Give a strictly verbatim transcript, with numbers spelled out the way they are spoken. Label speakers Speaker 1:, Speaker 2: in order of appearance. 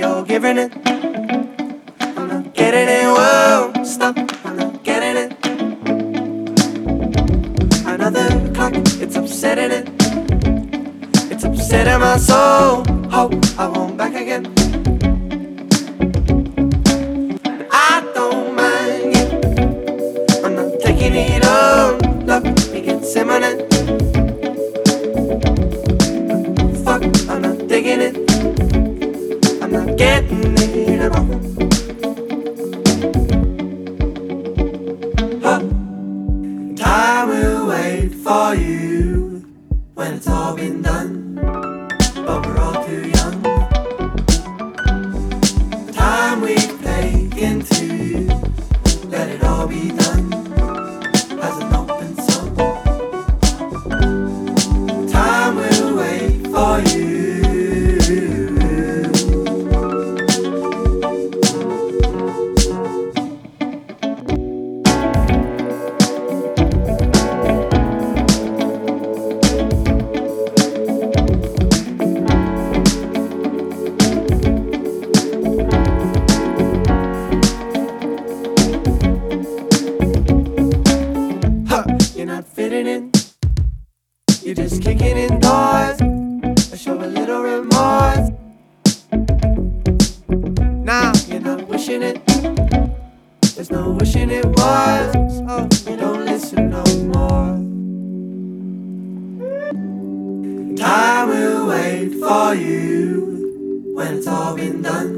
Speaker 1: you're giving it. I'm not getting it, whoa, stop, I'm not getting it. Another clock, it's upsetting it. It's upsetting my soul. Hope I won't back again. But I don't mind it. I'm not taking it on. Love begins simmering. Fuck, I'm not digging it. I'm not getting it at all. Huh. Time will wait for you when it's all been done, but we're all too young. The time we've taken to let it all be done as an open song. Time will wait for you. You're not fitting in, you're just kicking indoors. I show a little remorse. Now you're not wishing it, there's no wishing it was. Oh, you don't listen no more. Time will wait for you when it's all been done,